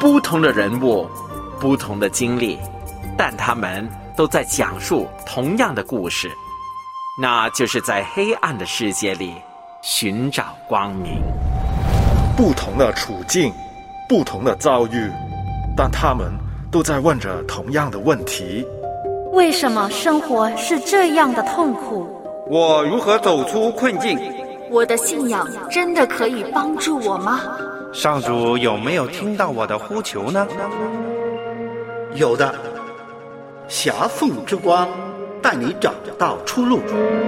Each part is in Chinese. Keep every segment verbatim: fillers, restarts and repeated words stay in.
不同的人物，不同的经历，但他们都在讲述同样的故事，那就是在黑暗的世界里寻找光明。 不同的处境，不同的遭遇，但他们都在问着同样的问题： 为什么生活是这样的痛苦？ 我如何走出困境？ 我的信仰真的可以帮助我吗？ 上主有没有听到我的呼求呢？ 有的，霞凤之光带你找到出路。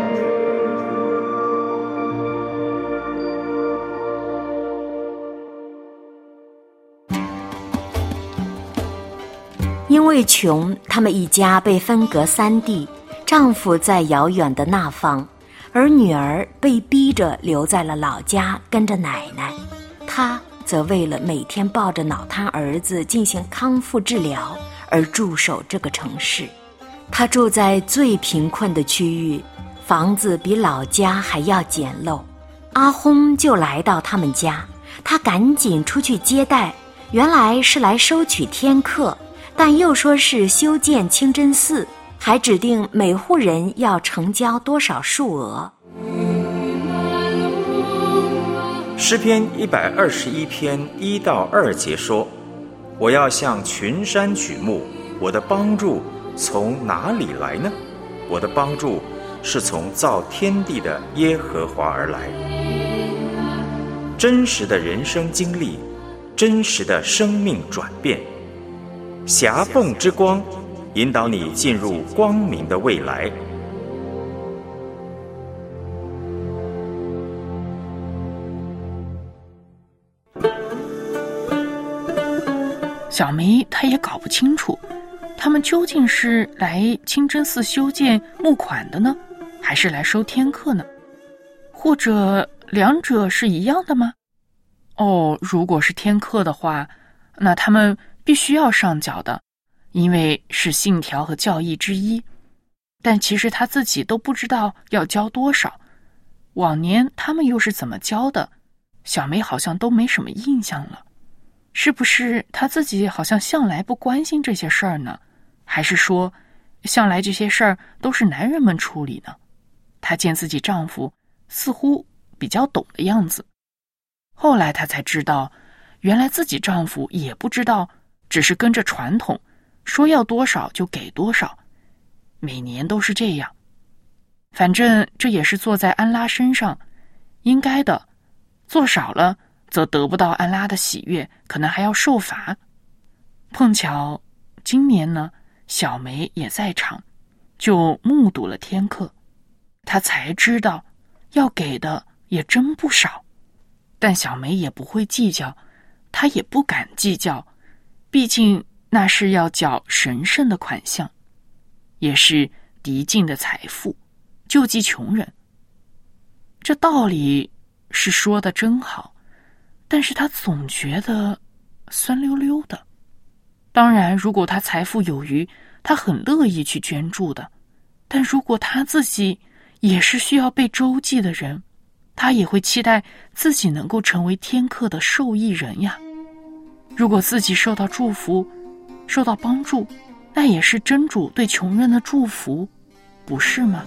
因为穷，他们一家被分隔三地，丈夫在遥远的那方，而女儿被逼着留在了老家跟着奶奶。她则为了每天抱着脑瘫儿子进行康复治疗而驻守这个城市。她住在最贫困的区域，房子比老家还要简陋。阿訇就来到他们家，他赶紧出去接待，原来是来收取天课，但又说是修建清真寺，还指定每户人要成交多少数额。 诗篇一百二十一篇一到二节说：我要向群山举目，我的帮助从哪里来呢？我的帮助是从造天地的耶和华而来。真实的人生经历，真实的生命转变，霞凤之光引导你进入光明的未来。 小梅她也搞不清楚，他们究竟是来清真寺修建募款的呢，还是来收天课呢？或者两者是一样的吗？哦，如果是天课的话，那他们必须要上缴的，因为是信条和教义之一。但其实他自己都不知道要交多少，往年他们又是怎么交的，小梅好像都没什么印象了。是不是她自己好像向来不关心这些事儿呢？还是说向来这些事儿都是男人们处理呢？她见自己丈夫似乎比较懂的样子。后来她才知道，原来自己丈夫也不知道，只是跟着传统，说要多少就给多少，每年都是这样。反正这也是做在安拉身上，应该的，做少了则得不到安拉的喜悦，可能还要受罚。碰巧今年呢，小梅也在场，就目睹了天课，她才知道要给的也真不少。但小梅也不会计较，她也不敢计较，毕竟那是要缴神圣的款项，也是涤净的财富，救济穷人。这道理是说的真好，但是他总觉得酸溜溜的。当然，如果他财富有余，他很乐意去捐助的。但如果他自己也是需要被周济的人，他也会期待自己能够成为天课的受益人呀。如果自己受到祝福，受到帮助，那也是真主对穷人的祝福，不是吗？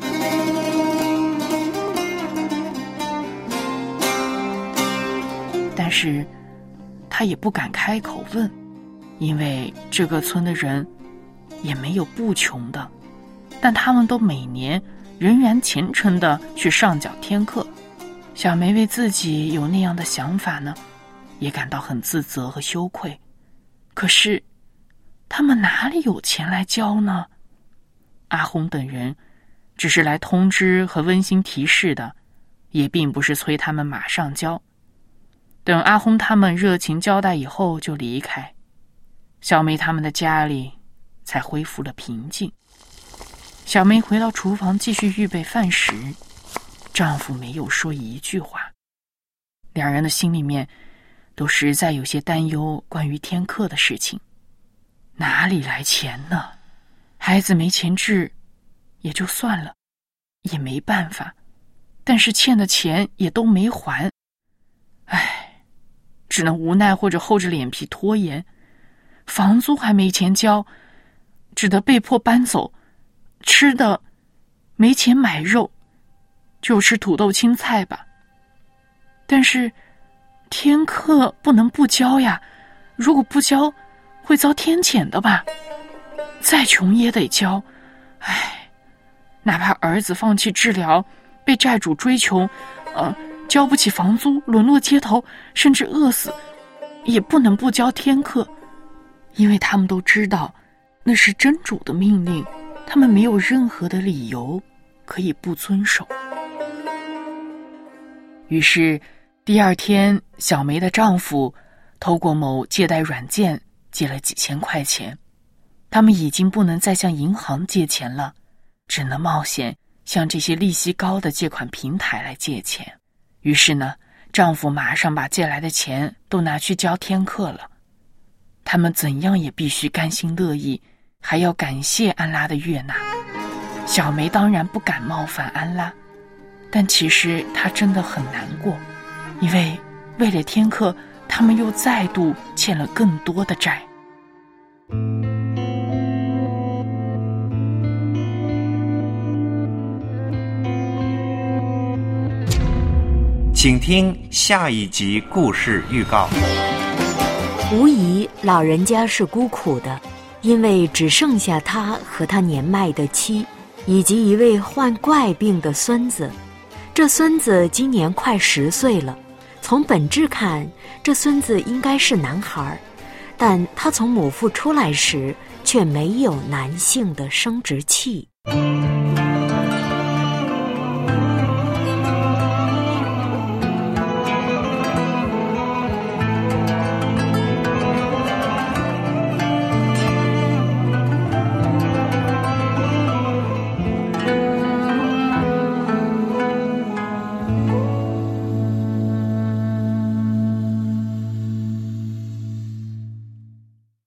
但是他也不敢开口问，因为这个村的人也没有不穷的，但他们都每年仍然虔诚地去上缴天课。小梅为自己有那样的想法呢，也感到很自责和羞愧。可是他们哪里有钱来交呢？阿訇等人只是来通知和温馨提示的，也并不是催他们马上交。等阿訇他们热情交代以后就离开，小梅他们的家里才恢复了平静。小梅回到厨房继续预备饭食，丈夫没有说一句话，两人的心里面都实在有些担忧关于天课的事情。哪里来钱呢？孩子没钱治也就算了，也没办法，但是欠的钱也都没还，唉，只能无奈或者厚着脸皮拖延， 房租还没钱交，只得被迫搬走，吃的没钱买肉，就吃土豆青菜吧。但是天课不能不交呀，如果不交会遭天谴的吧，再穷也得交。唉，哪怕儿子放弃治疗，被债主追求，呃，交不起房租，沦落街头，甚至饿死，也不能不交天课，因为他们都知道那是真主的命令，他们没有任何的理由可以不遵守。于是第二天，小梅的丈夫透过某借贷软件借了几千块钱，他们已经不能再向银行借钱了，只能冒险向这些利息高的借款平台来借钱。于是呢，丈夫马上把借来的钱都拿去交天课了。他们怎样也必须甘心乐意，还要感谢安拉的悦纳。小梅当然不敢冒犯安拉，但其实她真的很难过，因为为了天课，他们又再度欠了更多的债。 请听下一集故事预告。 无疑，老人家是孤苦的，因为只剩下他和他年迈的妻，以及一位患怪病的孙子。这孙子今年快十岁了，从本质看，这孙子应该是男孩，但他从母腹出来时却没有男性的生殖器。